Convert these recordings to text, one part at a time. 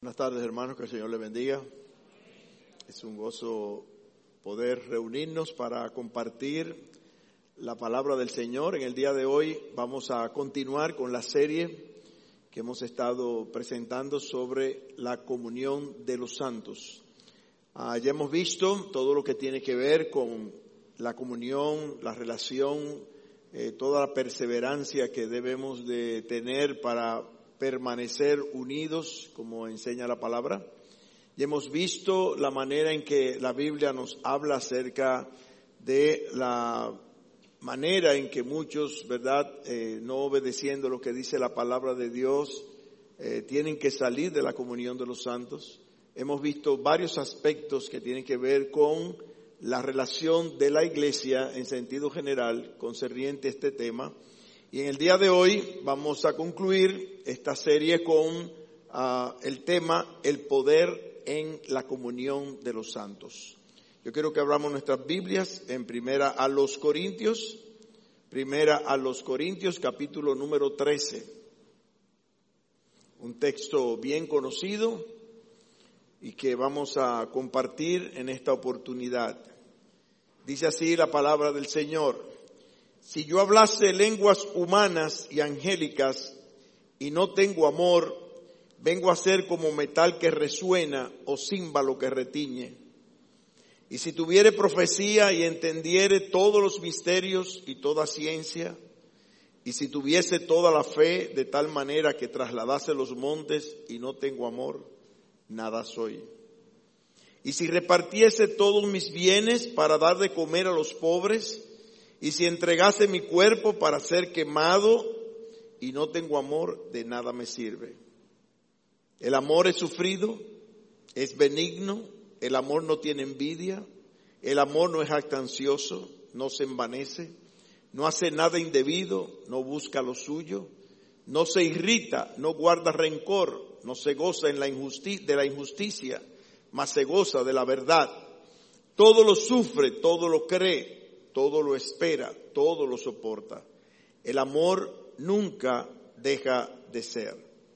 Buenas tardes, hermanos, que el Señor les bendiga. Es un gozo poder reunirnos para compartir la palabra del Señor. En el día de hoy vamos a continuar con la serie que hemos estado presentando sobre la comunión de los santos. Ya hemos visto todo lo que tiene que ver con la comunión, la relación, toda la perseverancia que debemos de tener para permanecer unidos, como enseña la palabra. Y hemos visto la manera en que la Biblia nos habla acerca de la manera en que muchos, ¿verdad?, no obedeciendo lo que dice la palabra de Dios, tienen que salir de la comunión de los santos. Hemos visto varios aspectos que tienen que ver con la relación de la iglesia en sentido general concerniente a este tema. Y en el día de hoy vamos a concluir esta serie con el tema El poder en la comunión de los santos. Yo quiero que abramos nuestras Biblias en Primera a los Corintios capítulo número 13. Un texto bien conocido y que vamos a compartir en esta oportunidad. Dice así la palabra del Señor: si yo hablase lenguas humanas y angélicas y no tengo amor, vengo a ser como metal que resuena o címbalo que retiñe. Y si tuviere profecía y entendiere todos los misterios y toda ciencia, y si tuviese toda la fe de tal manera que trasladase los montes y no tengo amor, nada soy. Y si repartiese todos mis bienes para dar de comer a los pobres, y si entregase mi cuerpo para ser quemado y no tengo amor, de nada me sirve. El amor es sufrido, es benigno, el amor no tiene envidia, el amor no es jactancioso, no se envanece, no hace nada indebido, no busca lo suyo, no se irrita, no guarda rencor, no se goza de la injusticia, mas se goza de la verdad. Todo lo sufre, todo lo cree, todo lo espera, todo lo soporta. El amor nunca deja de ser.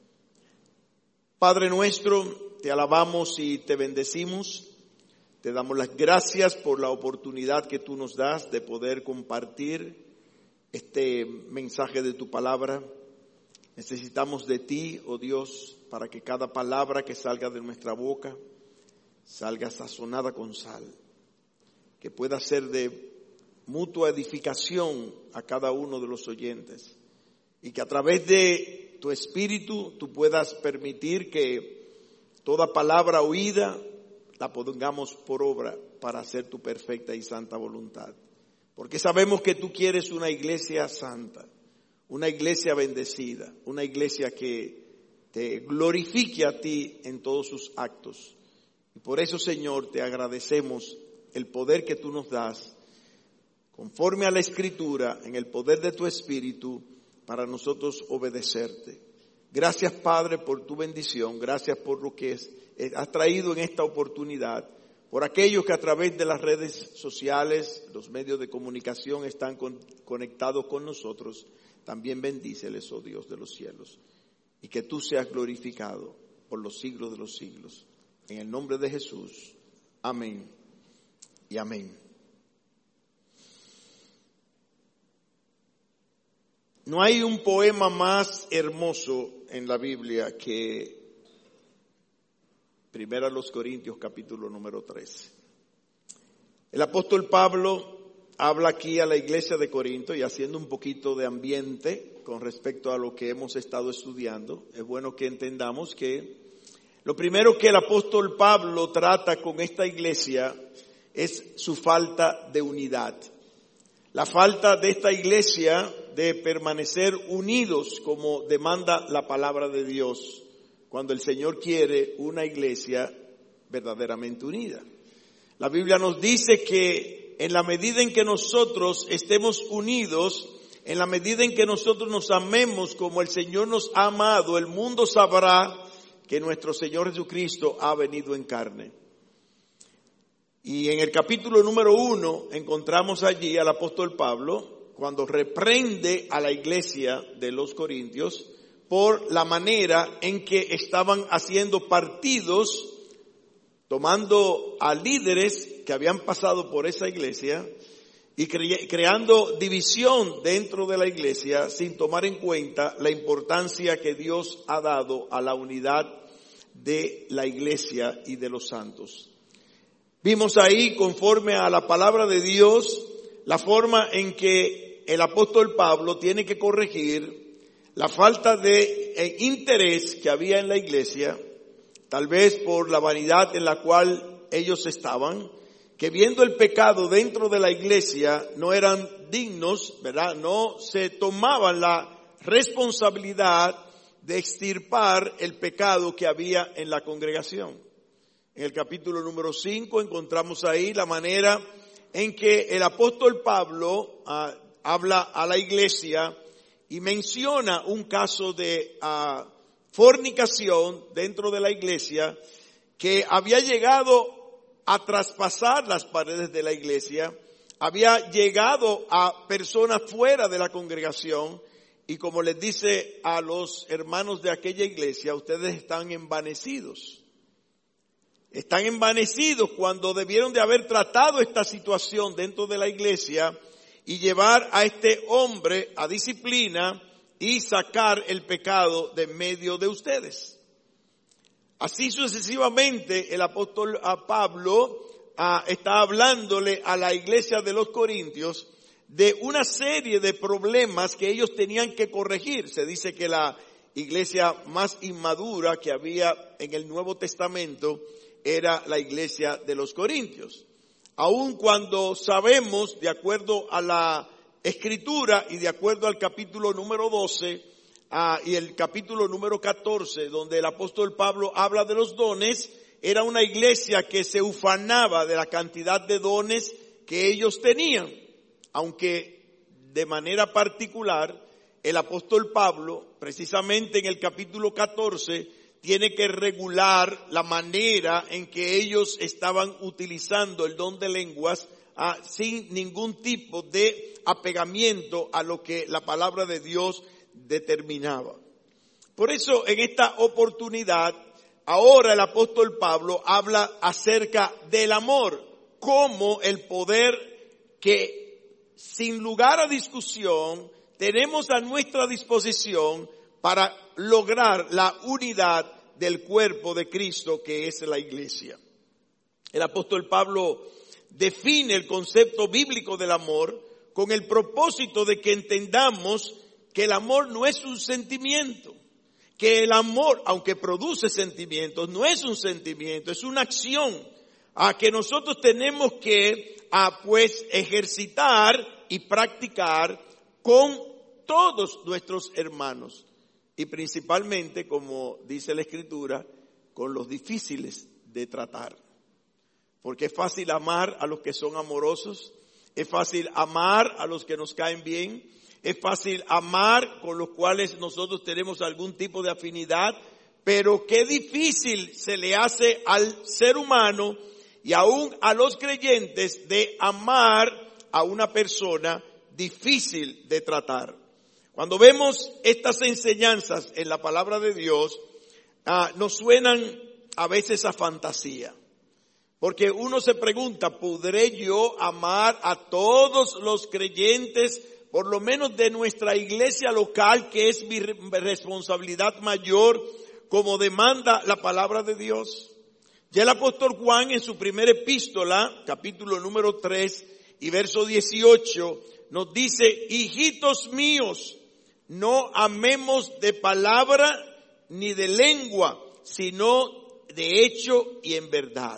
Padre nuestro, te alabamos y te bendecimos. Te damos las gracias por la oportunidad que tú nos das de poder compartir este mensaje de tu palabra. Necesitamos de ti, oh Dios, para que cada palabra que salga de nuestra boca salga sazonada con sal, que pueda ser de mutua edificación a cada uno de los oyentes, y que a través de tu Espíritu tú puedas permitir que toda palabra oída la pongamos por obra para hacer tu perfecta y santa voluntad. Porque sabemos que tú quieres una iglesia santa, una iglesia bendecida, una iglesia que te glorifique a ti en todos sus actos. Y por eso, Señor, te agradecemos el poder que tú nos das, conforme a la Escritura, en el poder de tu Espíritu, para nosotros obedecerte. Gracias, Padre, por tu bendición. Gracias por lo que has traído en esta oportunidad. Por aquellos que a través de las redes sociales, los medios de comunicación están conectados con nosotros. También bendíceles, oh Dios de los cielos. Y que tú seas glorificado por los siglos de los siglos. En el nombre de Jesús. Amén y amén. No hay un poema más hermoso en la Biblia que Primera a los Corintios capítulo número 13. El apóstol Pablo habla aquí a la iglesia de Corinto y haciendo un poquito de ambiente con respecto a lo que hemos estado estudiando. Es bueno que entendamos que lo primero que el apóstol Pablo trata con esta iglesia es su falta de unidad. La falta de esta iglesia de permanecer unidos como demanda la palabra de Dios, cuando el Señor quiere una iglesia verdaderamente unida. La Biblia nos dice que en la medida en que nosotros estemos unidos, en la medida en que nosotros nos amemos como el Señor nos ha amado, el mundo sabrá que nuestro Señor Jesucristo ha venido en carne. Y en el capítulo número 1 encontramos allí al apóstol Pablo cuando reprende a la iglesia de los Corintios por la manera en que estaban haciendo partidos, tomando a líderes que habían pasado por esa iglesia y creando división dentro de la iglesia sin tomar en cuenta la importancia que Dios ha dado a la unidad de la iglesia y de los santos. Vimos ahí, conforme a la palabra de Dios, la forma en que el apóstol Pablo tiene que corregir la falta de interés que había en la iglesia, tal vez por la vanidad en la cual ellos estaban, que viendo el pecado dentro de la iglesia no eran dignos, ¿verdad? No se tomaban la responsabilidad de extirpar el pecado que había en la congregación. En el capítulo número 5 encontramos ahí la manera en que el apóstol Pablo habla a la iglesia y menciona un caso de fornicación dentro de la iglesia que había llegado a traspasar las paredes de la iglesia, había llegado a personas fuera de la congregación y como les dice a los hermanos de aquella iglesia, ustedes están envanecidos. Están envanecidos cuando debieron de haber tratado esta situación dentro de la iglesia y llevar a este hombre a disciplina y sacar el pecado de medio de ustedes. Así sucesivamente el apóstol Pablo está hablándole a la iglesia de los Corintios de una serie de problemas que ellos tenían que corregir. Se dice que la iglesia más inmadura que había en el Nuevo Testamento era la iglesia de los Corintios. Aun cuando sabemos, de acuerdo a la Escritura y de acuerdo al capítulo número 12 y el capítulo número 14, donde el apóstol Pablo habla de los dones, era una iglesia que se ufanaba de la cantidad de dones que ellos tenían. Aunque de manera particular, el apóstol Pablo, precisamente en el capítulo 14, tiene que regular la manera en que ellos estaban utilizando el don de lenguas sin ningún tipo de apegamiento a lo que la palabra de Dios determinaba. Por eso en esta oportunidad, ahora el apóstol Pablo habla acerca del amor como el poder que sin lugar a discusión tenemos a nuestra disposición para lograr la unidad del cuerpo de Cristo que es la iglesia. El apóstol Pablo define el concepto bíblico del amor con el propósito de que entendamos que el amor no es un sentimiento, que el amor, aunque produce sentimientos, no es un sentimiento, es una acción a que nosotros tenemos que ejercitar y practicar con todos nuestros hermanos. Y principalmente, como dice la Escritura, con los difíciles de tratar. Porque es fácil amar a los que son amorosos, es fácil amar a los que nos caen bien, es fácil amar con los cuales nosotros tenemos algún tipo de afinidad, pero qué difícil se le hace al ser humano y aún a los creyentes de amar a una persona difícil de tratar. Cuando vemos estas enseñanzas en la palabra de Dios, nos suenan a veces a fantasía. Porque uno se pregunta, ¿podré yo amar a todos los creyentes, por lo menos de nuestra iglesia local, que es mi responsabilidad mayor, como demanda la palabra de Dios? Ya el apóstol Juan en su primera epístola, capítulo número 3 y verso 18, nos dice, hijitos míos, no amemos de palabra ni de lengua, sino de hecho y en verdad.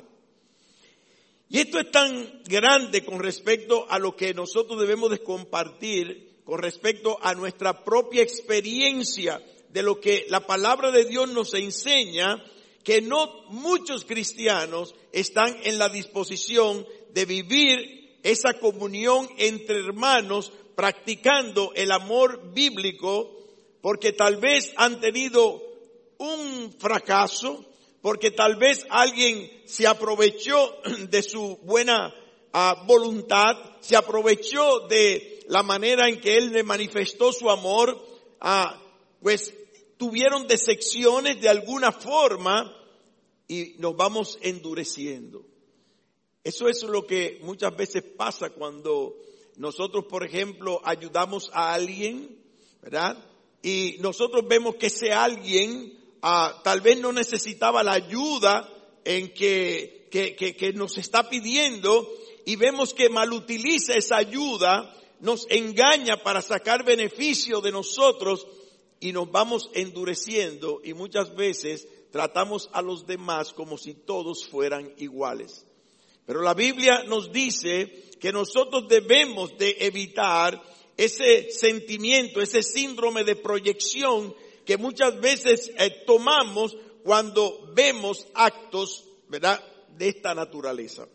Y esto es tan grande con respecto a lo que nosotros debemos de compartir, con respecto a nuestra propia experiencia de lo que la palabra de Dios nos enseña, que no muchos cristianos están en la disposición de vivir esa comunión entre hermanos, practicando el amor bíblico, porque tal vez han tenido un fracaso, porque tal vez alguien se aprovechó de su buena voluntad, se aprovechó de la manera en que él le manifestó su amor, pues tuvieron decepciones de alguna forma y nos vamos endureciendo. Eso es lo que muchas veces pasa cuando nosotros, por ejemplo, ayudamos a alguien, ¿verdad? Y nosotros vemos que ese alguien tal vez no necesitaba la ayuda en que nos está pidiendo, y vemos que malutiliza esa ayuda, nos engaña para sacar beneficio de nosotros y nos vamos endureciendo, y muchas veces tratamos a los demás como si todos fueran iguales. Pero la Biblia nos dice que nosotros debemos de evitar ese sentimiento, ese síndrome de proyección que muchas veces tomamos cuando vemos actos, ¿verdad?, de esta naturaleza.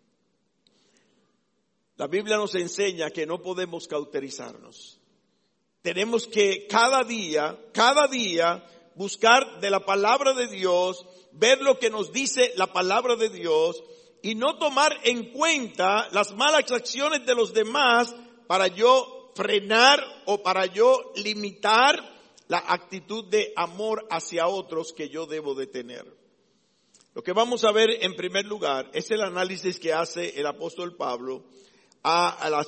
La Biblia nos enseña que no podemos cauterizarnos. Tenemos que cada día, buscar de la palabra de Dios, ver lo que nos dice la palabra de Dios y no tomar en cuenta las malas acciones de los demás para yo frenar o para yo limitar la actitud de amor hacia otros que yo debo de tener. Lo que vamos a ver en primer lugar es el análisis que hace el apóstol Pablo a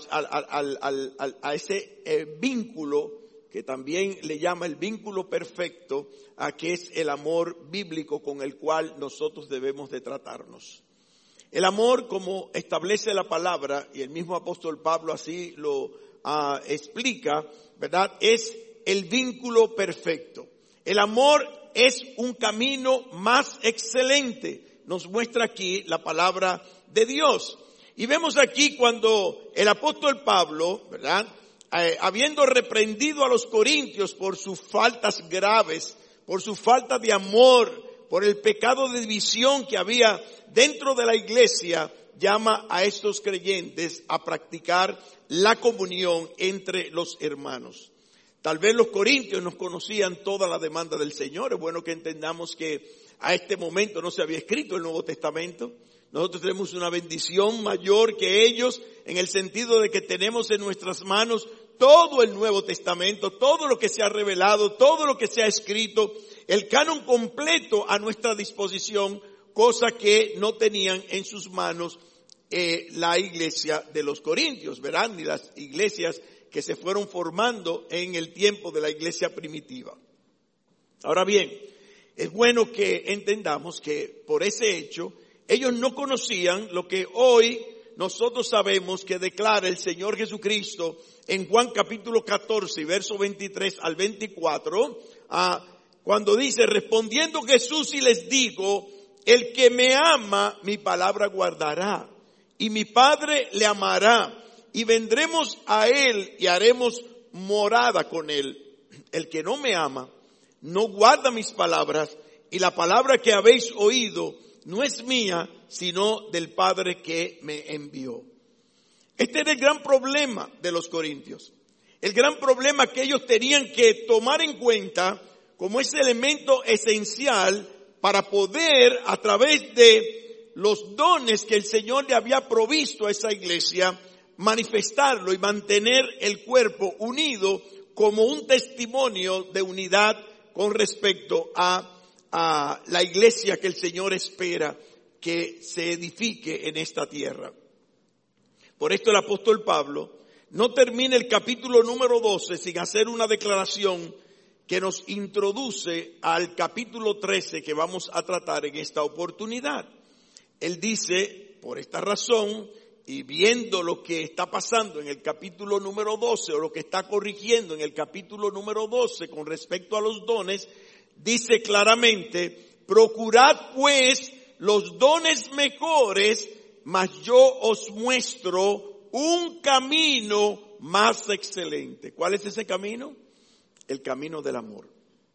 ese vínculo que también le llama el vínculo perfecto, que es el amor bíblico con el cual nosotros debemos de tratarnos. El amor, como establece la palabra, y el mismo apóstol Pablo así lo explica, ¿verdad?, es el vínculo perfecto. El amor es un camino más excelente, nos muestra aquí la palabra de Dios. Y vemos aquí cuando el apóstol Pablo, ¿verdad?, habiendo reprendido a los corintios por sus faltas graves, por su falta de amor, por el pecado de división que había dentro de la iglesia, llama a estos creyentes a practicar la comunión entre los hermanos. Tal vez los corintios no conocían toda la demanda del Señor. Es bueno que entendamos que a este momento no se había escrito el Nuevo Testamento. Nosotros tenemos una bendición mayor que ellos en el sentido de que tenemos en nuestras manos todo el Nuevo Testamento, todo lo que se ha revelado, todo lo que se ha escrito, el canon completo a nuestra disposición, cosa que no tenían en sus manos la iglesia de los corintios, ¿verdad? Ni las iglesias que se fueron formando en el tiempo de la iglesia primitiva. Ahora bien, es bueno que entendamos que por ese hecho, ellos no conocían lo que hoy nosotros sabemos que declara el Señor Jesucristo en Juan capítulo 14, verso 23 al 24, cuando dice, respondiendo Jesús y les digo, el que me ama, mi palabra guardará, y mi Padre le amará, y vendremos a él y haremos morada con él. El que no me ama, no guarda mis palabras, y la palabra que habéis oído no es mía, sino del Padre que me envió. Este era el gran problema de los corintios. El gran problema que ellos tenían que tomar en cuenta como ese elemento esencial para poder, a través de los dones que el Señor le había provisto a esa iglesia, manifestarlo y mantener el cuerpo unido como un testimonio de unidad con respecto a la iglesia que el Señor espera que se edifique en esta tierra. Por esto el apóstol Pablo no termina el capítulo número 12 sin hacer una declaración que nos introduce al capítulo 13 que vamos a tratar en esta oportunidad. Él dice, por esta razón, y viendo lo que está pasando en el capítulo número 12 o lo que está corrigiendo en el capítulo número 12 con respecto a los dones, dice claramente, procurad pues los dones mejores, mas yo os muestro un camino más excelente. ¿Cuál es ese camino? El camino del amor.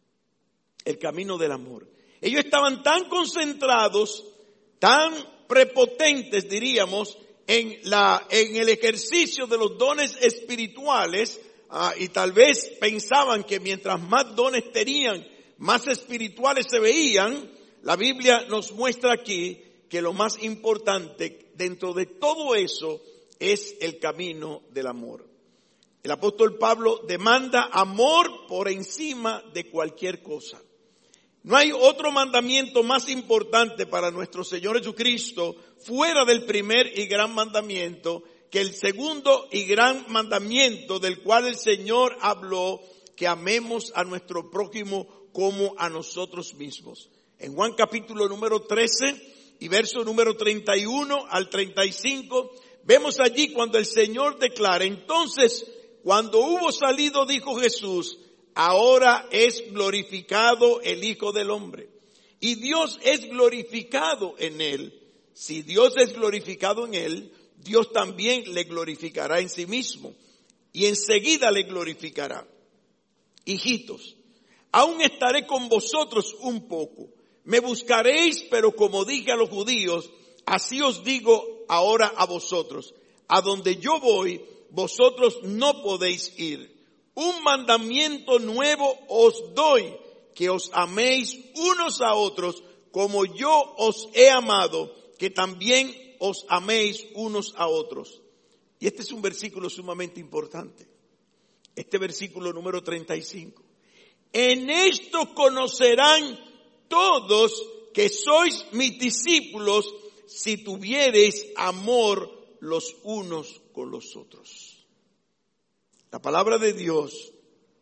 El camino del amor. Ellos estaban tan concentrados, tan prepotentes, diríamos, en el ejercicio de los dones espirituales, y tal vez pensaban que mientras más dones tenían, más espirituales se veían. La Biblia nos muestra aquí que lo más importante dentro de todo eso es el camino del amor. El apóstol Pablo demanda amor por encima de cualquier cosa. No hay otro mandamiento más importante para nuestro Señor Jesucristo fuera del primer y gran mandamiento que el segundo y gran mandamiento del cual el Señor habló, que amemos a nuestro prójimo como a nosotros mismos. En Juan capítulo número 13 y verso número 31 al 35, vemos allí cuando el Señor declara: entonces, cuando hubo salido, dijo Jesús: ahora es glorificado el Hijo del Hombre, y Dios es glorificado en él. Si Dios es glorificado en él, Dios también le glorificará en sí mismo, y enseguida le glorificará. Hijitos, aún estaré con vosotros un poco. Me buscaréis, pero como dije a los judíos, así os digo ahora a vosotros: a donde yo voy, vosotros no podéis ir. Un mandamiento nuevo os doy, que os améis unos a otros, como yo os he amado, que también os améis unos a otros. Y este es un versículo sumamente importante. Este versículo número 35. En esto conocerán todos que sois mis discípulos, si tuviereis amor los unos con los otros. La palabra de Dios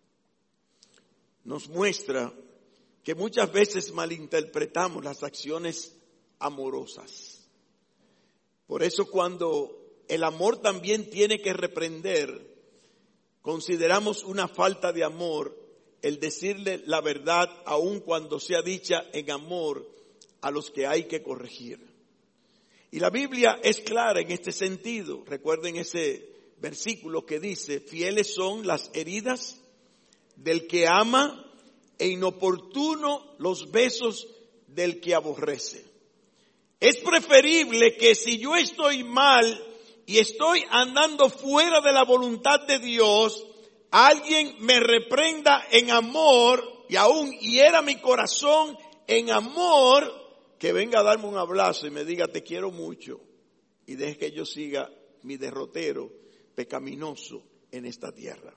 nos muestra que muchas veces malinterpretamos las acciones amorosas. Por eso cuando el amor también tiene que reprender, consideramos una falta de amor el decirle la verdad aun cuando sea dicha en amor a los que hay que corregir. Y la Biblia es clara en este sentido. Recuerden ese versículo que dice: fieles son las heridas del que ama e inoportuno los besos del que aborrece. Es preferible que si yo estoy mal y estoy andando fuera de la voluntad de Dios, alguien me reprenda en amor y aún hiera mi corazón en amor, que venga a darme un abrazo y me diga: te quiero mucho, y deje que yo siga mi derrotero pecaminoso en esta tierra.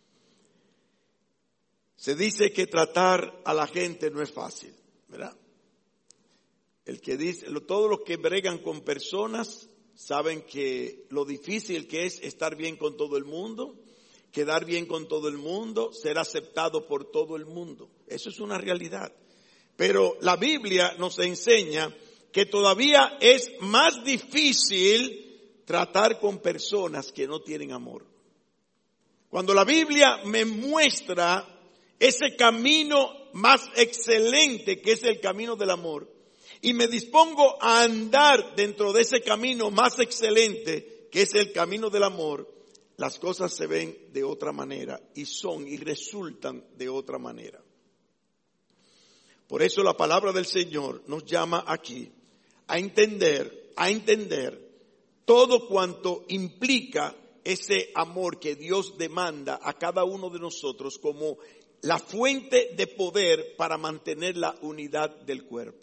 Se dice que tratar a la gente no es fácil, ¿verdad? Todos los que bregan con personas saben que lo difícil que es estar bien con todo el mundo, quedar bien con todo el mundo, ser aceptado por todo el mundo. Eso es una realidad. Pero la Biblia nos enseña que todavía es más difícil tratar con personas que no tienen amor. Cuando la Biblia me muestra ese camino más excelente, que es el camino del amor, y me dispongo a andar dentro de ese camino más excelente, que es el camino del amor, las cosas se ven de otra manera y son y resultan de otra manera. Por eso la palabra del Señor nos llama aquí a entender todo cuanto implica ese amor que Dios demanda a cada uno de nosotros como la fuente de poder para mantener la unidad del cuerpo.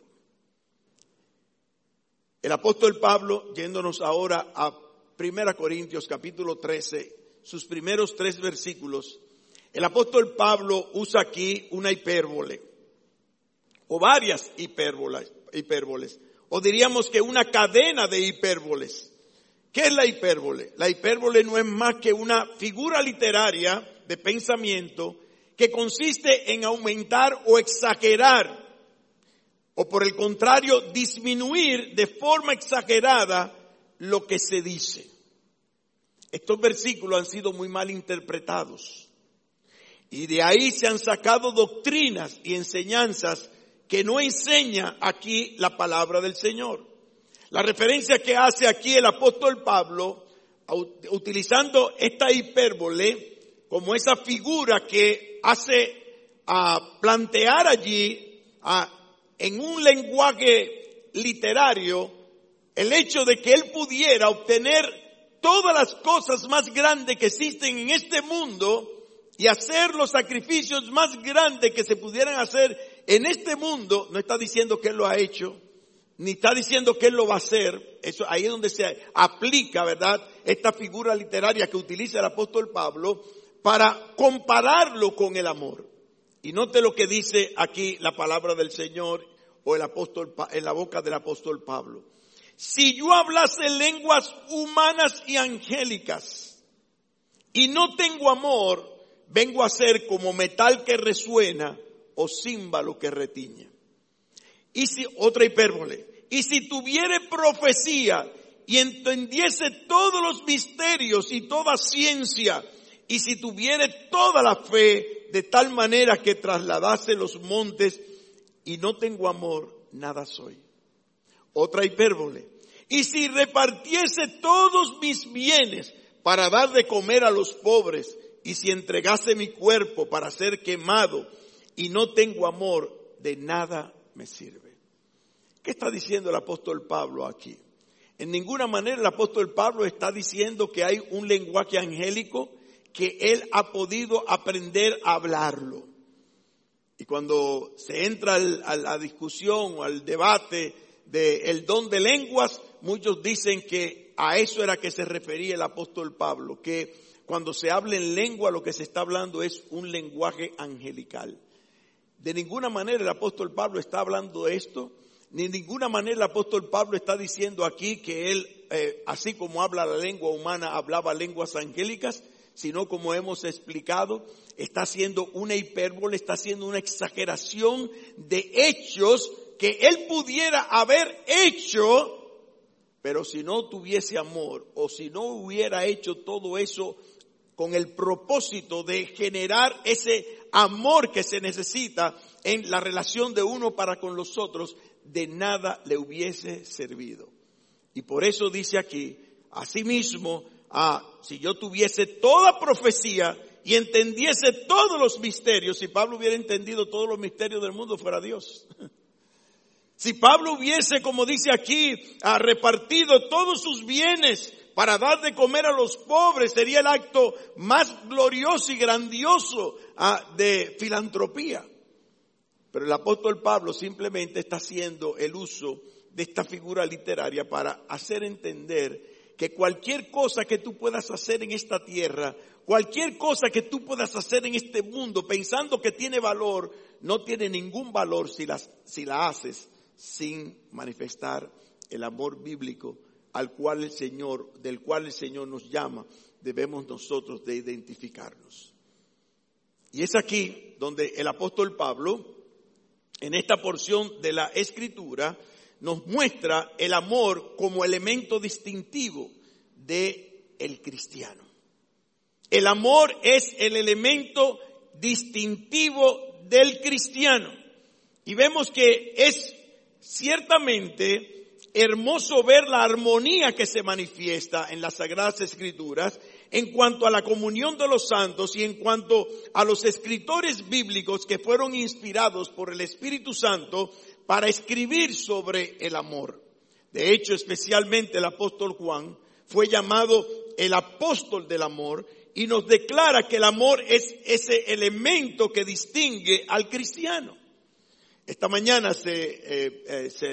El apóstol Pablo, yéndonos ahora a 1 Corintios capítulo 13, sus primeros 3 versículos, el apóstol Pablo usa aquí una hipérbole, o varias hipérboles, o diríamos que una cadena de hipérboles. ¿Qué es la hipérbole? La hipérbole no es más que una figura literaria de pensamiento que consiste en aumentar o exagerar, o por el contrario, disminuir de forma exagerada lo que se dice. Estos versículos han sido muy mal interpretados y de ahí se han sacado doctrinas y enseñanzas que no enseña aquí la palabra del Señor. La referencia que hace aquí el apóstol Pablo, utilizando esta hipérbole como esa figura que hace plantear allí en un lenguaje literario el hecho de que él pudiera obtener todas las cosas más grandes que existen en este mundo y hacer los sacrificios más grandes que se pudieran hacer en este mundo. No está diciendo que él lo ha hecho, ni está diciendo que él lo va a hacer. Eso ahí es donde se aplica, ¿verdad?, esta figura literaria que utiliza el apóstol Pablo. para compararlo con el amor. Y note lo que dice aquí la palabra del Señor o el apóstol en la boca del apóstol Pablo. Si yo hablase lenguas humanas y angélicas y no tengo amor, vengo a ser como metal que resuena o címbalo que retiña. Y si, otra hipérbole, y si tuviere profecía y entendiese todos los misterios y toda ciencia, y si tuviere toda la fe de tal manera que trasladase los montes y no tengo amor, nada soy. Otra hipérbole. Y si repartiese todos mis bienes para dar de comer a los pobres, y si entregase mi cuerpo para ser quemado y no tengo amor, de nada me sirve. ¿Qué está diciendo el apóstol Pablo aquí? En ninguna manera el apóstol Pablo está diciendo que hay un lenguaje angélico que él ha podido aprender a hablarlo. Y cuando se entra a la discusión o al debate del don de lenguas, muchos dicen que a eso era que se refería el apóstol Pablo, que cuando se habla en lengua lo que se está hablando es un lenguaje angelical. De ninguna manera el apóstol Pablo está hablando de esto, ni de ninguna manera el apóstol Pablo está diciendo aquí que él, así como habla la lengua humana, hablaba lenguas angélicas, sino como hemos explicado, está haciendo una hipérbole, está haciendo una exageración de hechos que él pudiera haber hecho, pero si no tuviese amor o si no hubiera hecho todo eso con el propósito de generar ese amor que se necesita en la relación de uno para con los otros, de nada le hubiese servido. Y por eso dice aquí, asimismo, si yo tuviese toda profecía y entendiese todos los misterios, si Pablo hubiera entendido todos los misterios del mundo, fuera Dios. Si Pablo hubiese, como dice aquí, repartido todos sus bienes para dar de comer a los pobres, sería el acto más glorioso y grandioso de filantropía. Pero el apóstol Pablo simplemente está haciendo el uso de esta figura literaria para hacer entender que cualquier cosa que tú puedas hacer en esta tierra, cualquier cosa que tú puedas hacer en este mundo pensando que tiene valor, no tiene ningún valor si la haces sin manifestar el amor bíblico del cual el Señor nos llama. Debemos nosotros de identificarnos. Y es aquí donde el apóstol Pablo, en esta porción de la Escritura, nos muestra el amor como elemento distintivo del cristiano. El amor es el elemento distintivo del cristiano. Y vemos que es ciertamente hermoso ver la armonía que se manifiesta en las Sagradas Escrituras en cuanto a la comunión de los santos y en cuanto a los escritores bíblicos que fueron inspirados por el Espíritu Santo para escribir sobre el amor. De hecho, especialmente el apóstol Juan fue llamado el apóstol del amor y nos declara que el amor es ese elemento que distingue al cristiano. Esta mañana se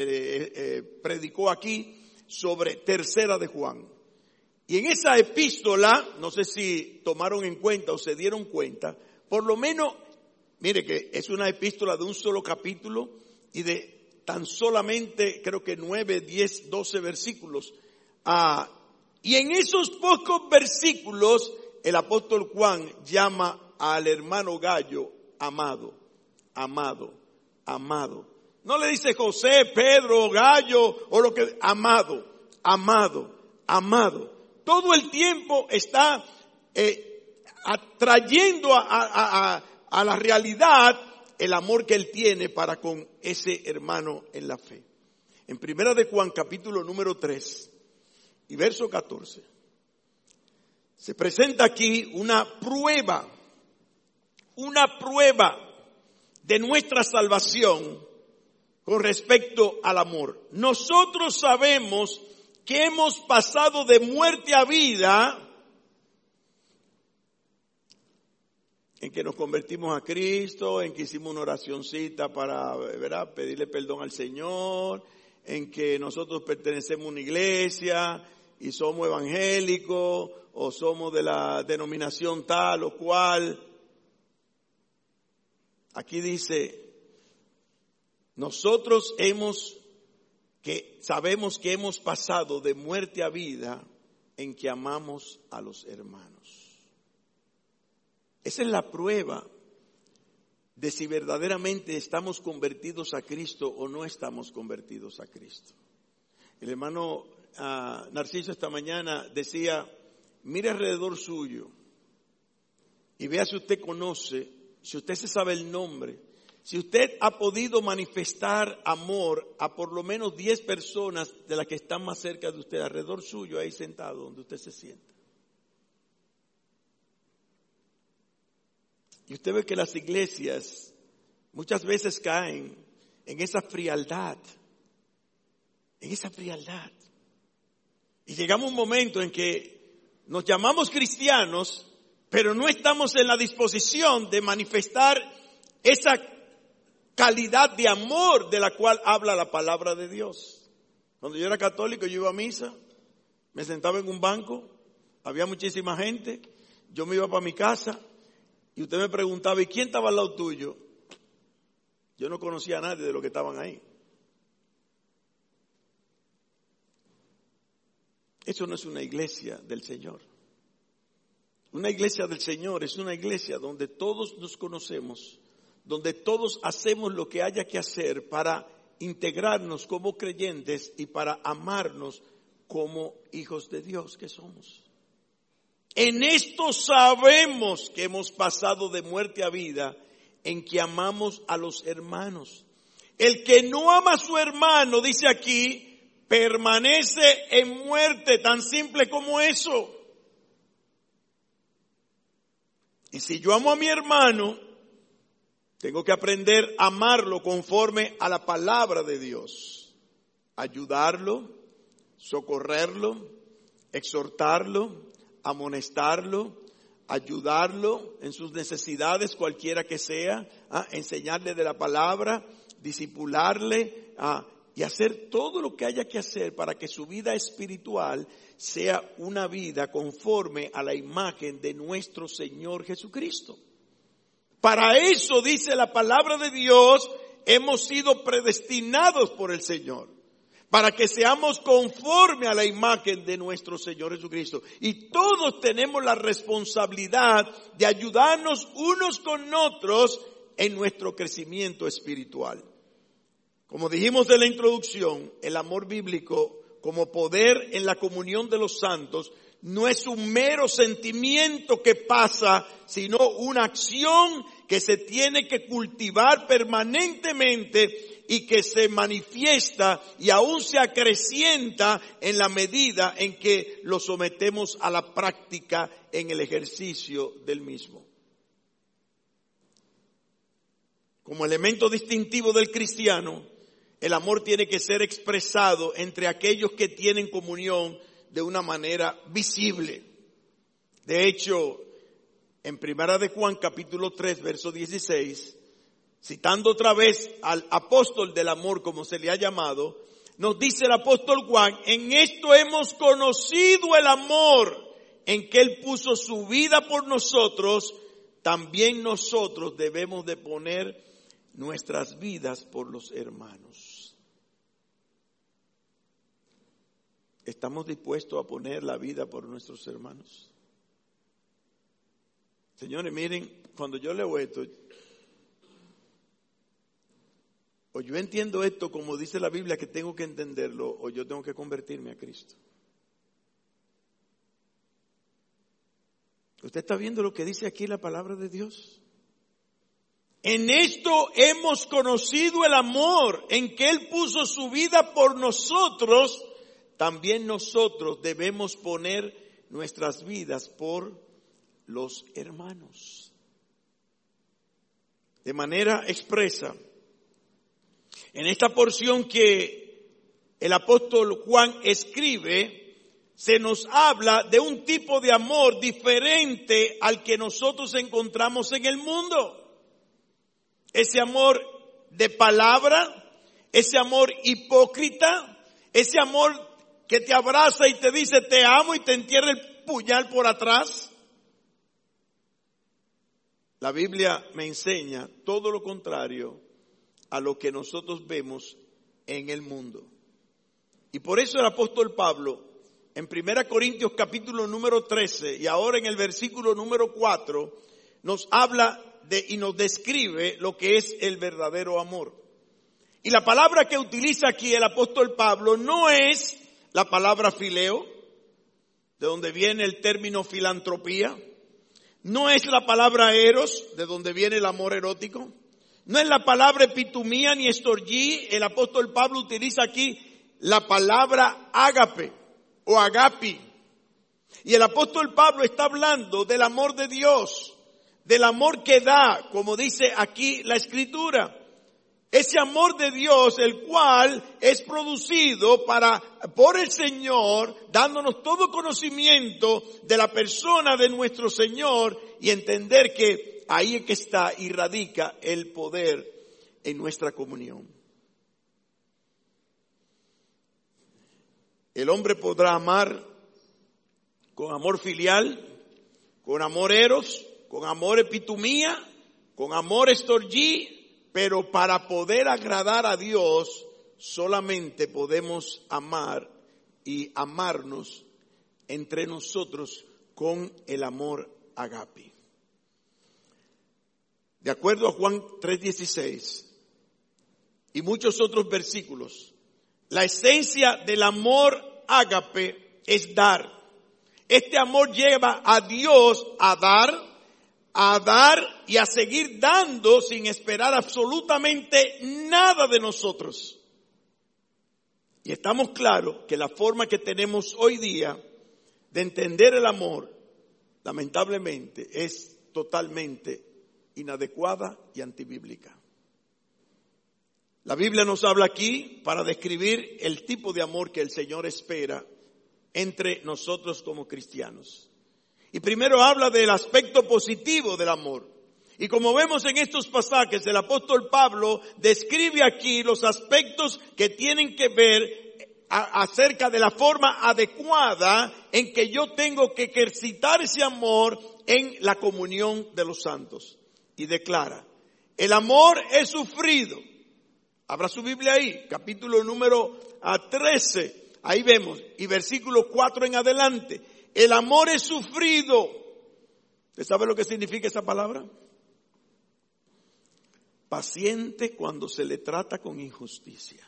predicó aquí sobre Tercera de Juan. Y en esa epístola, no sé si tomaron en cuenta o se dieron cuenta, por lo menos, mire que es una epístola de un solo capítulo y de tan solamente creo que 9, 10, 12 versículos. Y en esos pocos versículos el apóstol Juan llama al hermano Gallo amado, amado, amado. No le dice José, Pedro, Gallo o lo que, amado, amado, amado. Todo el tiempo está atrayendo a la realidad el amor que él tiene para con ese hermano en la fe. En Primera de Juan, capítulo número 3 y verso 14, se presenta aquí una prueba de nuestra salvación con respecto al amor. Nosotros sabemos que hemos pasado de muerte a vida en que nos convertimos a Cristo, en que hicimos una oracioncita para, ¿verdad?, pedirle perdón al Señor, en que nosotros pertenecemos a una iglesia y somos evangélicos o somos de la denominación tal o cual. Aquí dice, nosotros sabemos que hemos pasado de muerte a vida en que amamos a los hermanos. Esa es la prueba de si verdaderamente estamos convertidos a Cristo o no estamos convertidos a Cristo. El hermano Narciso esta mañana decía, mire alrededor suyo y vea si usted conoce, si usted se sabe el nombre, si usted ha podido manifestar amor a por lo menos 10 personas de las que están más cerca de usted, alrededor suyo, ahí sentado donde usted se sienta. Y usted ve que las iglesias muchas veces caen en esa frialdad. Y llegamos a un momento en que nos llamamos cristianos, pero no estamos en la disposición de manifestar esa calidad de amor de la cual habla la palabra de Dios. Cuando yo era católico, yo iba a misa, me sentaba en un banco, había muchísima gente, yo me iba para mi casa, y usted me preguntaba, ¿y quién estaba al lado tuyo? Yo no conocía a nadie de los que estaban ahí. Eso no es una iglesia del Señor. Una iglesia del Señor es una iglesia donde todos nos conocemos, donde todos hacemos lo que haya que hacer para integrarnos como creyentes y para amarnos como hijos de Dios que somos. En esto sabemos que hemos pasado de muerte a vida, en que amamos a los hermanos. El que no ama a su hermano, dice aquí, permanece en muerte, tan simple como eso. Y si yo amo a mi hermano, tengo que aprender a amarlo conforme a la palabra de Dios. Ayudarlo, socorrerlo, exhortarlo, amonestarlo, ayudarlo en sus necesidades, cualquiera que sea, enseñarle de la palabra, discipularle, y hacer todo lo que haya que hacer para que su vida espiritual sea una vida conforme a la imagen de nuestro Señor Jesucristo. Para eso, dice la palabra de Dios, hemos sido predestinados por el Señor, para que seamos conforme a la imagen de nuestro Señor Jesucristo. Y todos tenemos la responsabilidad de ayudarnos unos con otros en nuestro crecimiento espiritual. Como dijimos en la introducción, el amor bíblico como poder en la comunión de los santos no es un mero sentimiento que pasa, sino una acción que se tiene que cultivar permanentemente y que se manifiesta y aún se acrecienta en la medida en que lo sometemos a la práctica en el ejercicio del mismo. Como elemento distintivo del cristiano, el amor tiene que ser expresado entre aquellos que tienen comunión de una manera visible. De hecho, en Primera de Juan, capítulo 3, verso 16, citando otra vez al apóstol del amor, como se le ha llamado, nos dice el apóstol Juan, en esto hemos conocido el amor, en que Él puso su vida por nosotros, también nosotros debemos de poner nuestras vidas por los hermanos. ¿Estamos dispuestos a poner la vida por nuestros hermanos? Señores, miren, cuando yo leo esto, o yo entiendo esto como dice la Biblia que tengo que entenderlo, o yo tengo que convertirme a Cristo. ¿Usted está viendo lo que dice aquí la palabra de Dios? En esto hemos conocido el amor, en que Él puso su vida por nosotros, también nosotros debemos poner nuestras vidas por los hermanos. De manera expresa, en esta porción que el apóstol Juan escribe, se nos habla de un tipo de amor diferente al que nosotros encontramos en el mundo. Ese amor de palabra, ese amor hipócrita, ese amor que te abraza y te dice te amo y te entierra el puñal por atrás? La Biblia me enseña todo lo contrario a lo que nosotros vemos en el mundo. Y por eso el apóstol Pablo, en 1 Corintios capítulo número 13 y ahora en el versículo número 4, nos habla y nos describe lo que es el verdadero amor. Y la palabra que utiliza aquí el apóstol Pablo no es la palabra fileo, de donde viene el término filantropía. No es la palabra eros, de donde viene el amor erótico. No es la palabra epitumía ni estorgí. El apóstol Pablo utiliza aquí la palabra ágape o agapi. Y el apóstol Pablo está hablando del amor de Dios, del amor que da, como dice aquí la Escritura. Ese amor de Dios, el cual es producido por el Señor, dándonos todo conocimiento de la persona de nuestro Señor y entender que ahí es que está y radica el poder en nuestra comunión. El hombre podrá amar con amor filial, con amor eros, con amor epitumía, con amor estorgí, pero para poder agradar a Dios solamente podemos amar y amarnos entre nosotros con el amor agape. De acuerdo a Juan 3:16 y muchos otros versículos, la esencia del amor ágape es dar. Este amor lleva a Dios a dar y a seguir dando sin esperar absolutamente nada de nosotros. Y estamos claros que la forma que tenemos hoy día de entender el amor, lamentablemente, es totalmente inadecuada y antibíblica. La Biblia nos habla aquí para describir el tipo de amor que el Señor espera entre nosotros como cristianos. Y primero habla del aspecto positivo del amor. Y como vemos en estos pasajes, el apóstol Pablo describe aquí los aspectos que tienen que ver acerca de la forma adecuada en que yo tengo que ejercitar ese amor en la comunión de los santos. Y declara, el amor es sufrido. Abra su Biblia ahí, capítulo número 13. Ahí vemos, y versículo 4 en adelante. El amor es sufrido. ¿Usted sabe lo que significa esa palabra? Paciente cuando se le trata con injusticia.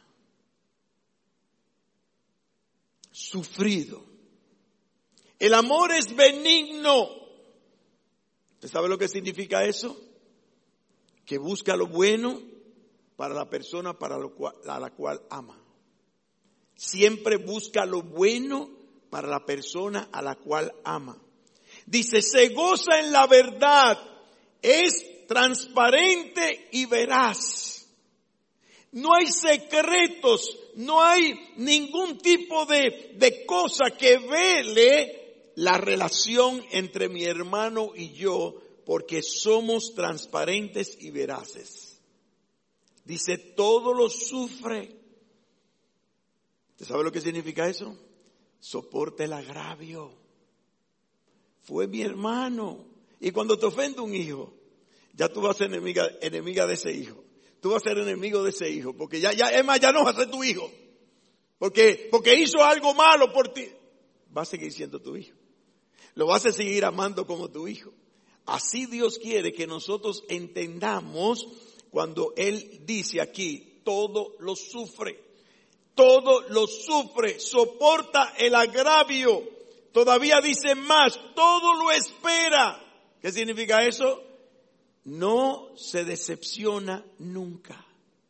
Sufrido. El amor es benigno. ¿Usted sabe lo que significa eso? Que busca lo bueno para la persona a la cual ama. Siempre busca lo bueno para la persona a la cual ama. Dice, se goza en la verdad, es transparente y veraz. No hay secretos, no hay ningún tipo de cosa que vele la relación entre mi hermano y yo, porque somos transparentes y veraces. Dice, todo lo sufre. ¿Usted sabe lo que significa eso? Soporta el agravio. Fue mi hermano. Y cuando te ofende un hijo, ya tú vas a ser enemiga de ese hijo. Tú vas a ser enemigo de ese hijo. Porque ya no va a ser tu hijo. Porque hizo algo malo por ti. Va a seguir siendo tu hijo. Lo vas a seguir amando como tu hijo. Así Dios quiere que nosotros entendamos cuando Él dice aquí, todo lo sufre. Todo lo sufre, soporta el agravio. Todavía dice más, todo lo espera. ¿Qué significa eso? No se decepciona nunca.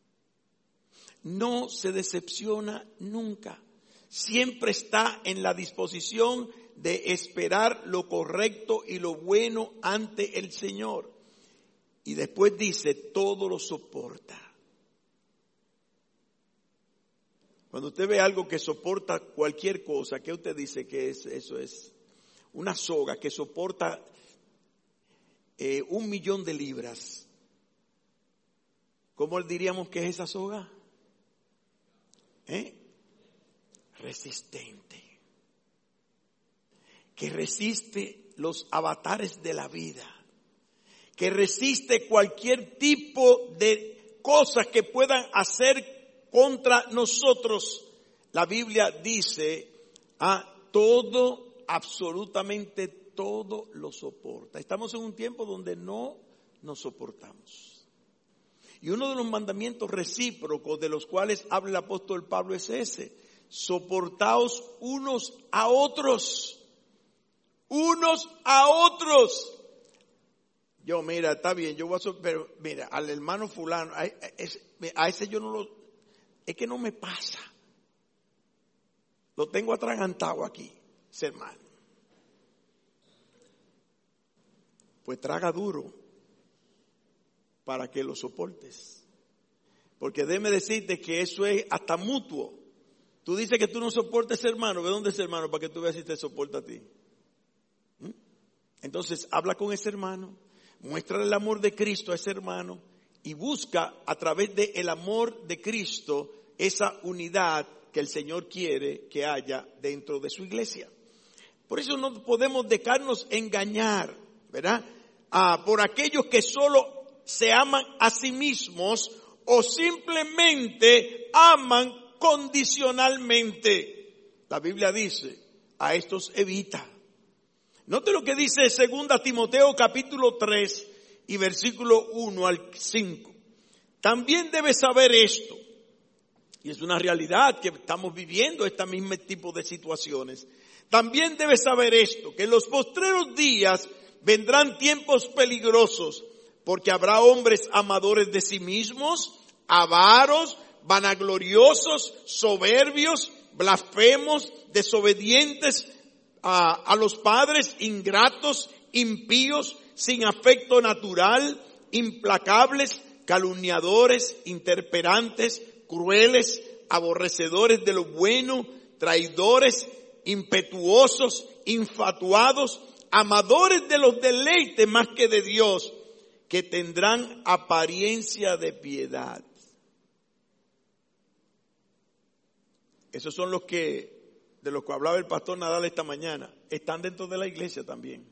No se decepciona nunca. Siempre está en la disposición de esperar lo correcto y lo bueno ante el Señor. Y después dice, todo lo soporta. Cuando usted ve algo que soporta cualquier cosa, ¿qué usted dice que es? Eso es una soga que soporta 1,000,000 de libras. ¿Cómo diríamos que es esa soga? resistente, que resiste los avatares de la vida, que resiste cualquier tipo de cosas que puedan hacer contra nosotros. La Biblia dice, todo, absolutamente todo lo soporta. Estamos en un tiempo donde no nos soportamos. Y uno de los mandamientos recíprocos de los cuales habla el apóstol Pablo es ese: soportaos unos a otros. Unos a otros. Yo, mira, está bien, yo voy a pero mira, al hermano fulano, a ese yo no lo, es que no me pasa. Lo tengo atragantado aquí, ese hermano. Pues traga duro para que lo soportes. Porque déjeme decirte que eso es hasta mutuo. Tú dices que tú no soportas a ese hermano, ¿de dónde es ese hermano? Para que tú veas si te soporta a ti. Entonces habla con ese hermano, muéstrale el amor de Cristo a ese hermano y busca a través del amor de Cristo esa unidad que el Señor quiere que haya dentro de su iglesia. Por eso no podemos dejarnos engañar, ¿verdad? Por aquellos que solo se aman a sí mismos o simplemente aman condicionalmente. La Biblia dice, a estos evita. Note lo que dice 2 Timoteo capítulo 3 y versículo 1 al 5. También debes saber esto, y es una realidad que estamos viviendo este mismo tipo de situaciones. También debes saber esto, que en los postreros días vendrán tiempos peligrosos, porque habrá hombres amadores de sí mismos, avaros, vanagloriosos, soberbios, blasfemos, desobedientes a los padres, ingratos, impíos, sin afecto natural, implacables, calumniadores, interperantes, crueles, aborrecedores de lo bueno, traidores, impetuosos, infatuados, amadores de los deleites más que de Dios, que tendrán apariencia de piedad. Esos son los que, de los que hablaba el pastor Nadal esta mañana, están dentro de la iglesia también.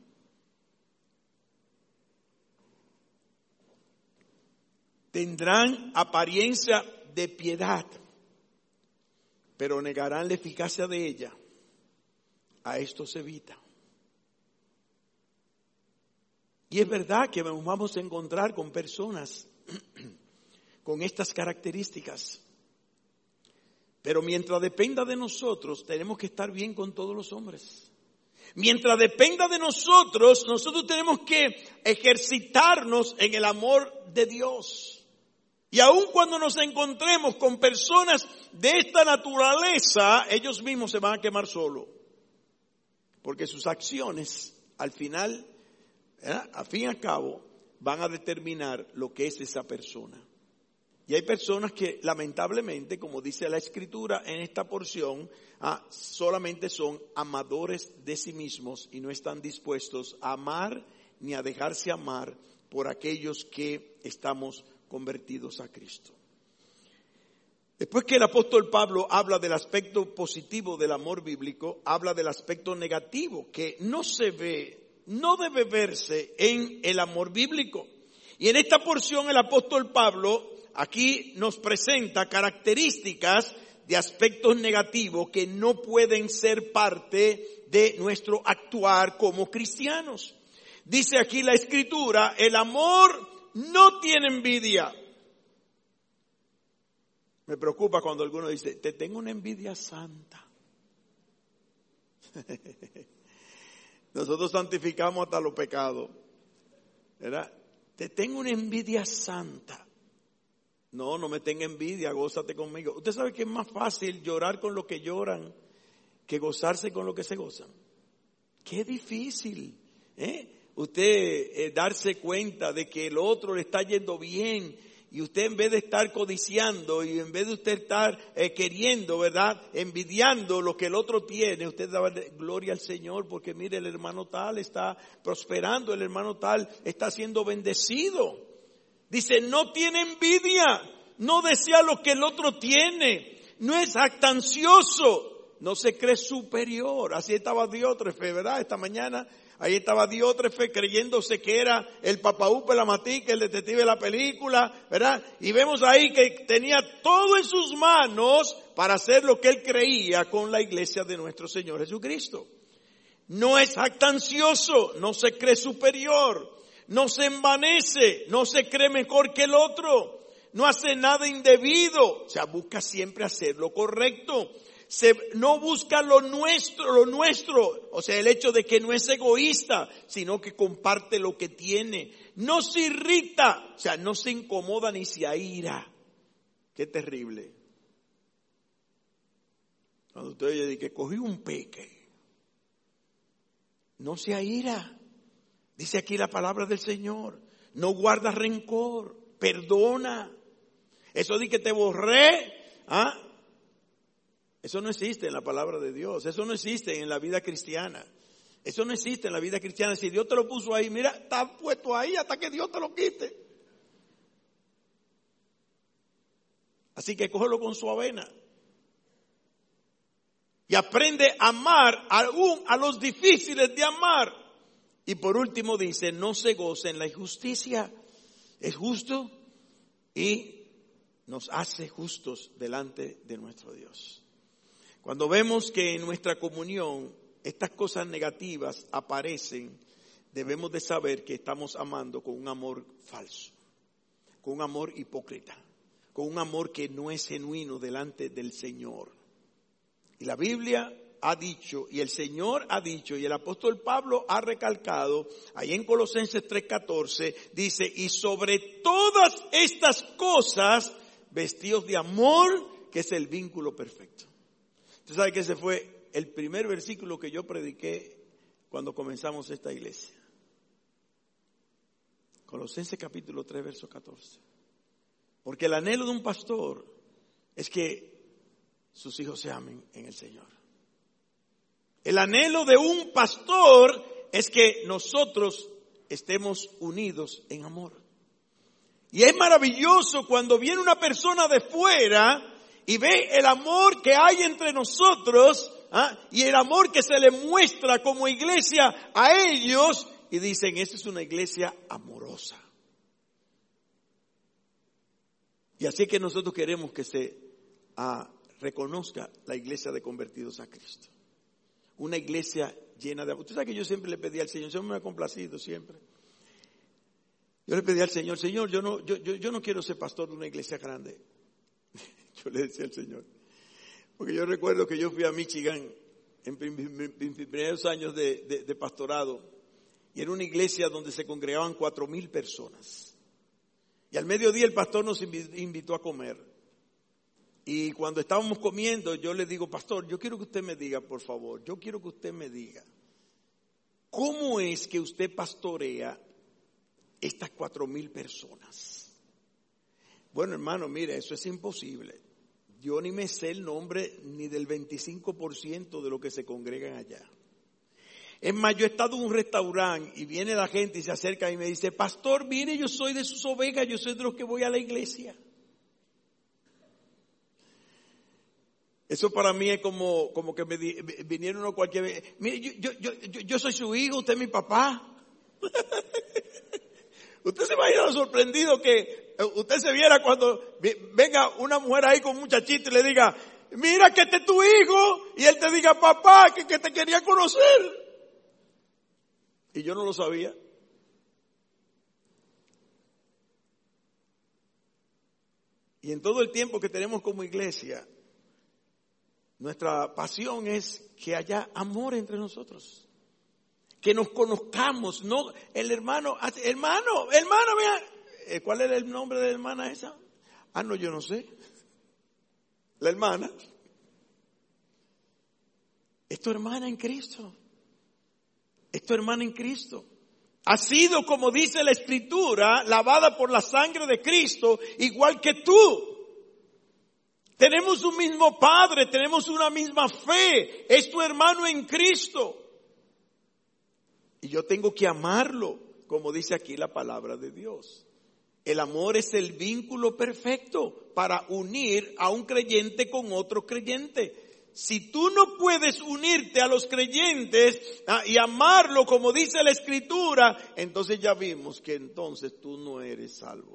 Tendrán apariencia de piedad, pero negarán la eficacia de ella. A esto se evita. Y es verdad que nos vamos a encontrar con personas con estas características. Pero mientras dependa de nosotros, tenemos que estar bien con todos los hombres. Mientras dependa de nosotros, nosotros tenemos que ejercitarnos en el amor de Dios. Y aun cuando nos encontremos con personas de esta naturaleza, ellos mismos se van a quemar solos. Porque sus acciones, al final, a fin y al cabo, van a determinar lo que es esa persona. Y hay personas que lamentablemente, como dice la Escritura en esta porción, solamente son amadores de sí mismos y no están dispuestos a amar ni a dejarse amar por aquellos que estamos convertidos a Cristo. Después que el apóstol Pablo habla del aspecto positivo del amor bíblico, habla del aspecto negativo que no se ve, no debe verse en el amor bíblico. Y en esta porción el apóstol Pablo aquí nos presenta características de aspectos negativos que no pueden ser parte de nuestro actuar como cristianos. Dice aquí la Escritura, el amor no tiene envidia. Me preocupa cuando alguno dice, te tengo una envidia santa. Nosotros santificamos hasta los pecados, ¿verdad? Te tengo una envidia santa. No, no me tenga envidia, gózate conmigo. Usted sabe que es más fácil llorar con los que lloran que gozarse con los que se gozan. Qué difícil, usted darse cuenta de que el otro le está yendo bien y usted en vez de estar codiciando y en vez de usted estar queriendo, ¿verdad?, envidiando lo que el otro tiene, usted da gloria al Señor porque mire, el hermano tal está prosperando, el hermano tal está siendo bendecido. Dice, no tiene envidia, no desea lo que el otro tiene, no es jactancioso, no se cree superior. Así estaba Diótrefe, ¿verdad? Esta mañana, ahí estaba Diótrefe creyéndose que era el Papaupe la Matica, el detective de la película, ¿verdad? Y vemos ahí que tenía todo en sus manos para hacer lo que él creía con la iglesia de nuestro Señor Jesucristo. No es jactancioso, no se cree superior, no se envanece, no se cree mejor que el otro, no hace nada indebido, o sea, busca siempre hacer lo correcto. No busca lo nuestro, o sea, el hecho de que no es egoísta, sino que comparte lo que tiene. No se irrita, o sea, no se incomoda ni se aira. Qué terrible. Cuando usted oye que cogí un peque, no se aira. Dice aquí la palabra del Señor, no guarda rencor, perdona. Eso de que te borré, eso no existe en la palabra de Dios, eso no existe en la vida cristiana. Eso no existe en la vida cristiana. Si Dios te lo puso ahí, mira, está puesto ahí hasta que Dios te lo quite. Así que cógelo con su avena. Y aprende a amar aún a los difíciles de amar. Y por último dice, no se goce en la injusticia. Es justo y nos hace justos delante de nuestro Dios. Cuando vemos que en nuestra comunión estas cosas negativas aparecen, debemos de saber que estamos amando con un amor falso, con un amor hipócrita, con un amor que no es genuino delante del Señor. Y la Biblia ha dicho, y el Señor ha dicho, y el apóstol Pablo ha recalcado, ahí en Colosenses 3:14, dice, y sobre todas estas cosas, vestidos de amor, que es el vínculo perfecto. Usted sabe que ese fue el primer versículo que yo prediqué cuando comenzamos esta iglesia. Colosenses capítulo 3, verso 14. Porque el anhelo de un pastor es que sus hijos se amen en el Señor. El anhelo de un pastor es que nosotros estemos unidos en amor. Y es maravilloso cuando viene una persona de fuera y ve el amor que hay entre nosotros, y el amor que se le muestra como iglesia a ellos, y dicen, esta es una iglesia amorosa. Y así que nosotros queremos que se reconozca la iglesia de convertidos a Cristo. Una iglesia llena de amor. Usted sabe que yo siempre le pedí al Señor, Señor me ha complacido siempre. Yo le pedí al Señor, Señor, yo no quiero ser pastor de una iglesia grande. Yo le decía al Señor, porque yo recuerdo que yo fui a Michigan en mis primeros años de pastorado, y era una iglesia donde se congregaban 4,000 personas. Y al mediodía el pastor nos invitó a comer. Y cuando estábamos comiendo, yo le digo, pastor, yo quiero que usted me diga, por favor, yo quiero que usted me diga, ¿cómo es que usted pastorea estas 4,000 personas? Bueno, hermano, mire, eso es imposible. Yo ni me sé el nombre ni del 25% de lo que se congregan allá. Es más, yo he estado en un restaurante y viene la gente y se acerca y me dice, pastor, mire, yo soy de sus ovejas, yo soy de los que voy a la iglesia. Eso para mí es como que me vinieron uno cualquier vez. Mire, yo soy su hijo, usted es mi papá. Usted se va a ir a lo sorprendido que usted se viera cuando venga una mujer ahí con un muchachito y le diga, mira que este es tu hijo, y él te diga, papá, que te quería conocer. Y yo no lo sabía. Y en todo el tiempo que tenemos como iglesia, nuestra pasión es que haya amor entre nosotros. Que nos conozcamos, no el hermano, vea, ¿cuál era el nombre de la hermana esa? No, yo no sé. La hermana. Es tu hermana en Cristo. Es tu hermana en Cristo. Ha sido, como dice la Escritura, lavada por la sangre de Cristo, igual que tú. Tenemos un mismo Padre, tenemos una misma fe. Es tu hermano en Cristo. Y yo tengo que amarlo, como dice aquí la palabra de Dios. El amor es el vínculo perfecto para unir a un creyente con otro creyente. Si tú no puedes unirte a los creyentes y amarlo como dice la Escritura, entonces ya vimos que entonces tú no eres salvo.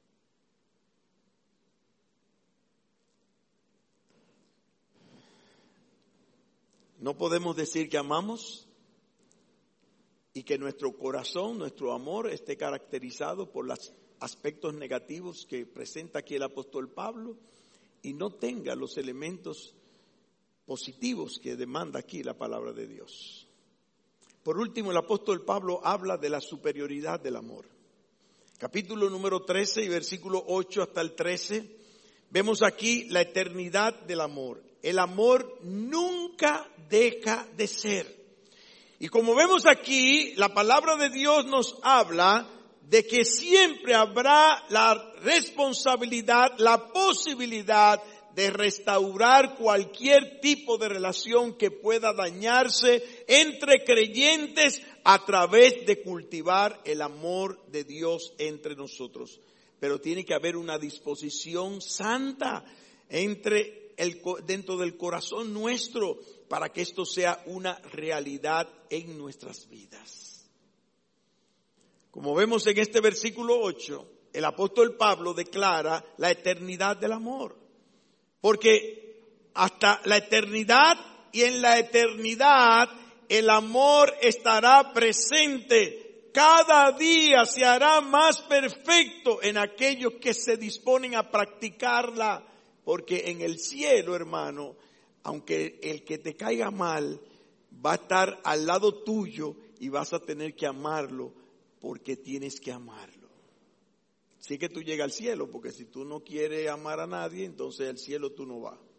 No podemos decir que amamos y que nuestro corazón, nuestro amor esté caracterizado por los aspectos negativos que presenta aquí el apóstol Pablo y no tenga los elementos positivos que demanda aquí la palabra de Dios. Por último, el apóstol Pablo habla de la superioridad del amor. Capítulo número 13 y versículo 8 hasta el 13, vemos aquí la eternidad del amor. El amor nunca deja de ser. Y como vemos aquí, la palabra de Dios nos habla de que siempre habrá la responsabilidad, la posibilidad de restaurar cualquier tipo de relación que pueda dañarse entre creyentes a través de cultivar el amor de Dios entre nosotros. Pero tiene que haber una disposición santa dentro del corazón nuestro para que esto sea una realidad en nuestras vidas. Como vemos en este versículo 8, el apóstol Pablo declara la eternidad del amor. Porque hasta la eternidad y en la eternidad el amor estará presente. Cada día se hará más perfecto en aquellos que se disponen a practicarla. Porque en el cielo, hermano, aunque el que te caiga mal va a estar al lado tuyo y vas a tener que amarlo porque tienes que amarlo. Sí que tú llegas al cielo, porque si tú no quieres amar a nadie, entonces al cielo tú no vas.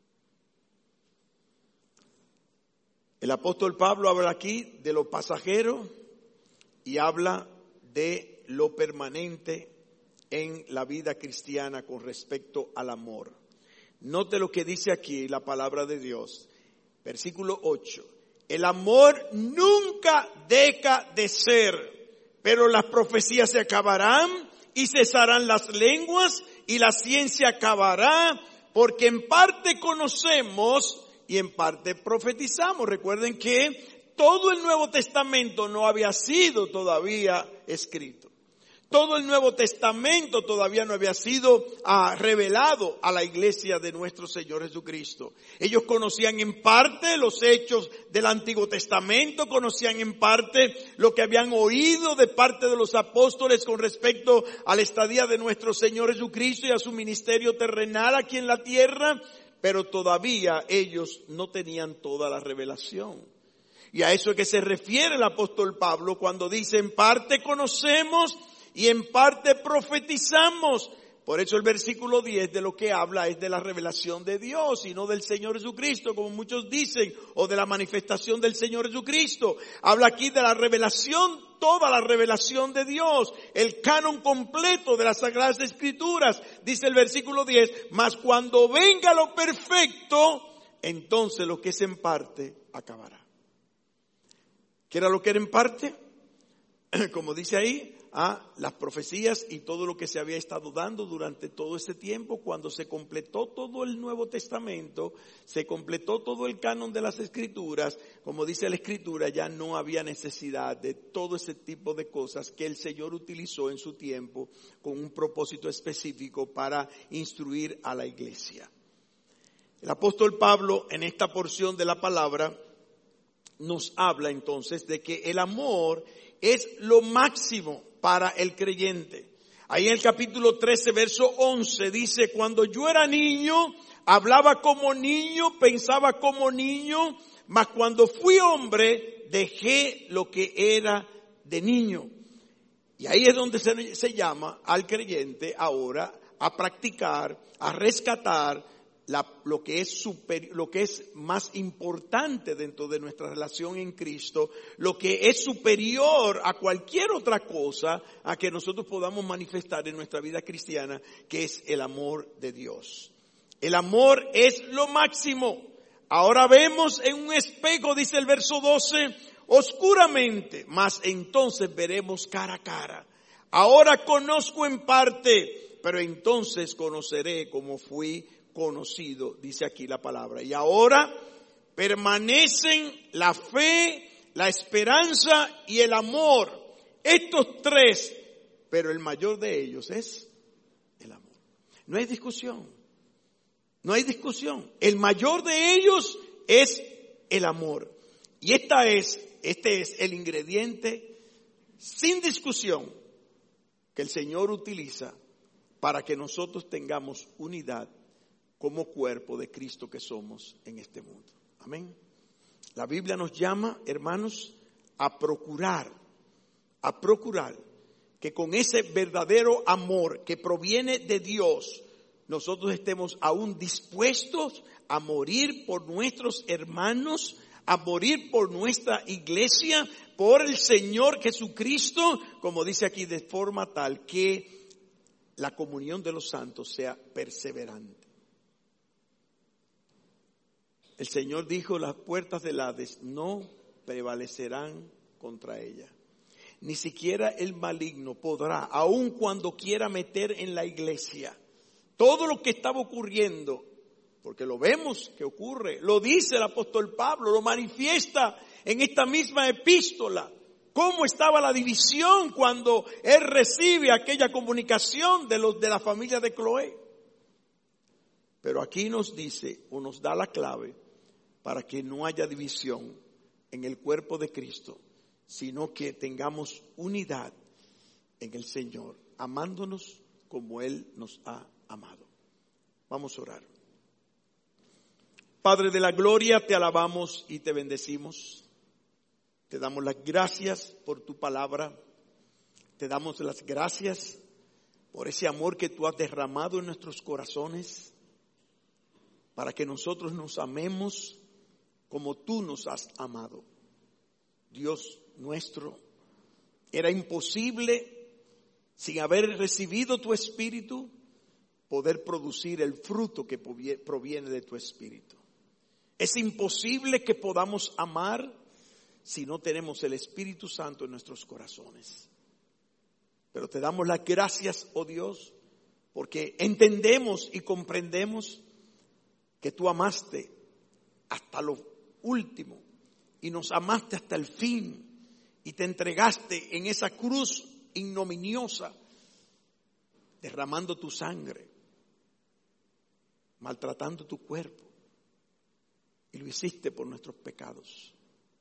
El apóstol Pablo habla aquí de lo pasajero y habla de lo permanente en la vida cristiana con respecto al amor. Note lo que dice aquí la palabra de Dios. Versículo 8. El amor nunca deja de ser, pero las profecías se acabarán y cesarán las lenguas y la ciencia acabará, porque en parte conocemos y en parte profetizamos. Recuerden que todo el Nuevo Testamento no había sido todavía escrito. Todo el Nuevo Testamento todavía no había sido revelado a la iglesia de nuestro Señor Jesucristo. Ellos conocían en parte los hechos del Antiguo Testamento, conocían en parte lo que habían oído de parte de los apóstoles con respecto a la estadía de nuestro Señor Jesucristo y a su ministerio terrenal aquí en la tierra, pero todavía ellos no tenían toda la revelación. Y a eso es que se refiere el apóstol Pablo cuando dice: en parte conocemos y en parte profetizamos. Por eso el versículo 10 de lo que habla es de la revelación de Dios y no del Señor Jesucristo, como muchos dicen, o de la manifestación del Señor Jesucristo. Habla aquí de la revelación, toda la revelación de Dios, el canon completo de las Sagradas Escrituras. Dice el versículo 10, mas cuando venga lo perfecto, entonces lo que es en parte acabará. ¿Qué era lo que era en parte? Como dice ahí, las profecías y todo lo que se había estado dando durante todo ese tiempo. Cuando se completó todo el Nuevo Testamento, se completó todo el canon de las Escrituras, como dice la Escritura, ya no había necesidad de todo ese tipo de cosas que el Señor utilizó en su tiempo con un propósito específico para instruir a la iglesia. El apóstol Pablo en esta porción de la palabra nos habla entonces de que el amor es lo máximo para el creyente. Ahí en el capítulo 13, verso 11 dice: cuando yo era niño, hablaba como niño, pensaba como niño, mas cuando fui hombre, dejé lo que era de niño. Y ahí es donde se llama al creyente ahora a practicar, a rescatar lo que es más importante dentro de nuestra relación en Cristo, lo que es superior a cualquier otra cosa a que nosotros podamos manifestar en nuestra vida cristiana, que es el amor de Dios. El amor es lo máximo. Ahora vemos en un espejo, dice el verso 12, oscuramente, mas entonces veremos cara a cara. Ahora conozco en parte, pero entonces conoceré como fui conocido, dice aquí la palabra. Y ahora permanecen la fe, la esperanza y el amor. Estos tres, pero el mayor de ellos es el amor. No hay discusión. No hay discusión. El mayor de ellos es el amor. Y este es el ingrediente sin discusión que el Señor utiliza para que nosotros tengamos unidad como cuerpo de Cristo que somos en este mundo. Amén. La Biblia nos llama, hermanos, a procurar que con ese verdadero amor que proviene de Dios, nosotros estemos aún dispuestos a morir por nuestros hermanos, a morir por nuestra iglesia, por el Señor Jesucristo, como dice aquí, de forma tal que la comunión de los santos sea perseverante. El Señor dijo, las puertas del Hades no prevalecerán contra ella. Ni siquiera el maligno podrá, aun cuando quiera meter en la iglesia todo lo que estaba ocurriendo, porque lo vemos que ocurre, lo dice el apóstol Pablo, lo manifiesta en esta misma epístola, cómo estaba la división cuando él recibe aquella comunicación de los de la familia de Cloé. Pero aquí nos dice, o nos da la clave, para que no haya división en el cuerpo de Cristo, sino que tengamos unidad en el Señor, amándonos como Él nos ha amado. Vamos a orar. Padre de la gloria, te alabamos y te bendecimos. Te damos las gracias por tu palabra. Te damos las gracias por ese amor que tú has derramado en nuestros corazones, para que nosotros nos amemos como tú nos has amado. Dios nuestro, era imposible, sin haber recibido tu Espíritu, poder producir el fruto que proviene de tu Espíritu. Es imposible que podamos amar si no tenemos el Espíritu Santo en nuestros corazones. Pero te damos las gracias, oh Dios, porque entendemos y comprendemos que tú amaste hasta lo último y nos amaste hasta el fin y te entregaste en esa cruz ignominiosa, derramando tu sangre, maltratando tu cuerpo, y lo hiciste por nuestros pecados.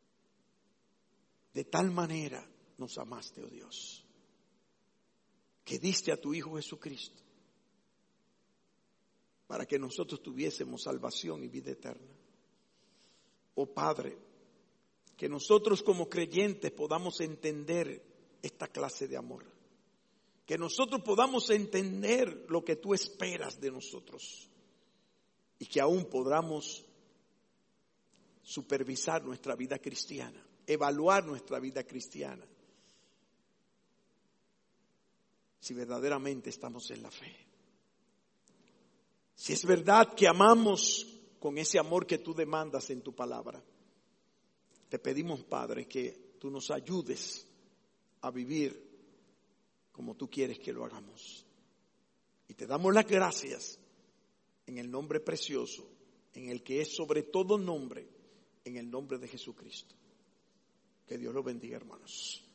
De tal manera nos amaste, oh Dios, que diste a tu Hijo Jesucristo para que nosotros tuviésemos salvación y vida eterna. Oh Padre, que nosotros como creyentes podamos entender esta clase de amor. Que nosotros podamos entender lo que tú esperas de nosotros. Y que aún podamos supervisar nuestra vida cristiana, evaluar nuestra vida cristiana, si verdaderamente estamos en la fe. Si es verdad que amamos con ese amor que tú demandas en tu palabra, te pedimos, Padre, que tú nos ayudes a vivir como tú quieres que lo hagamos. Y te damos las gracias en el nombre precioso, en el que es sobre todo nombre, en el nombre de Jesucristo. Que Dios los bendiga, hermanos.